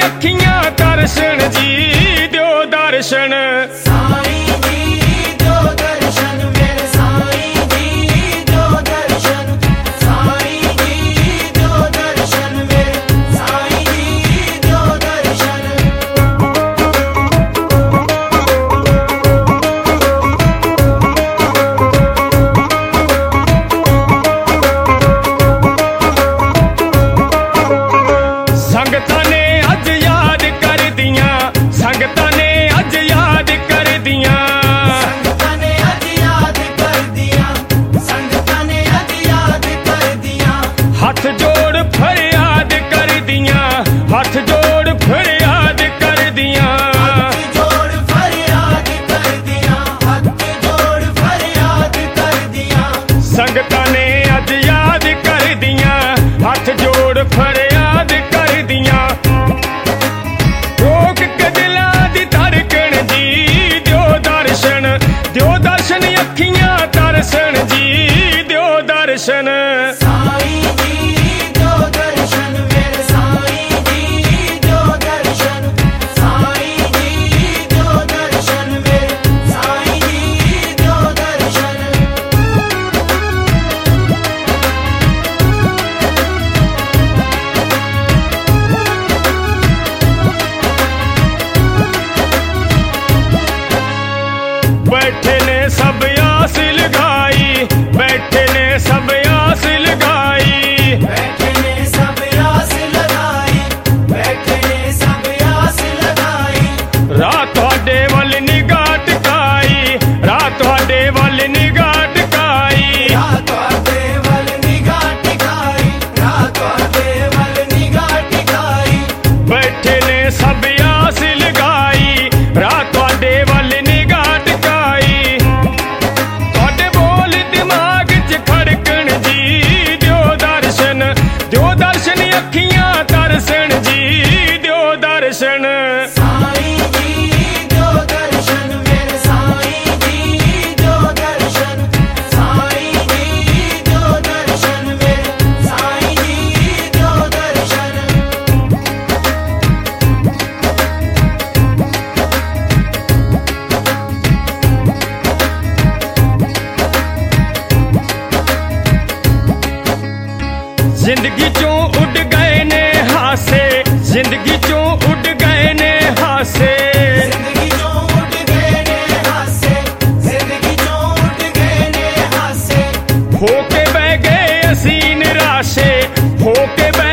अखियां दर्शन जी दियो दर्शन। साईं जी दियो दर्शन मेरे साईं जी दियो दर्शन। साईं जी दियो दर्शन मेरे साईं जी दियो दर्शन। संगतां ने अज याद कर दियां, संगतां ने अज याद कर दियां, संगतां ने अज याद कर दियां, संगतां ने अज याद कर दियां। हाथ जोड़ फरियाद कर दियां, हाथ जोड़ फरियाद कर दियां। हाथ जोड़ फरियाद कर दियां, हाथ जोड़ फरियाद कर दियां। संगतां ने अज याद कर दियां, हाथ जोड़ फरियाद कर दियां। रोक के दिलां दी धड़कन जी दियो दर्शन, दियो दर्शन अखियां दर्शन जी दियो दर्शन। साईं जी दियो दर्शन मेरे साईं जी दियो दर्शन। साईं जी दियो दर्शन मेरे साईं जी दियो दर्शन। बैठे ने सब आस लगाई, बैठे ने सब आस लगाई। बैठे ने सब आस लगाई, बैठे ने सब आस लगाई। रात तुहाडे वल निगाह टिकाई, रात तुहाडे वल निगाह टिकाई। रात वादे वल निगाह टिकाई, रात वादे वल निगाह टिकाई। बैठे ने सब आस लगाई, रात तुहाडे वल निगाह टिकाई। तुहाडे बोल दिमाग च खड़कन जी दियो दर्शन, दियो दर्शन अखियां दर्शन जी दियो दर्शन। साईं जी दियो दर्शन मेरे साईं जी दियो दर्शन। साईं जी दियो दर्शन मेरे साईं जी दियो दर्शन। जिंदगी चों उड़ गए ने हासे, जिंदगी चों उड़ गए ने हासे। जिंदगी जो उड़ गए ने हासे, जिंदगी जो उड़ गए ने हासे। होके बह गए असी निराशे, होके बह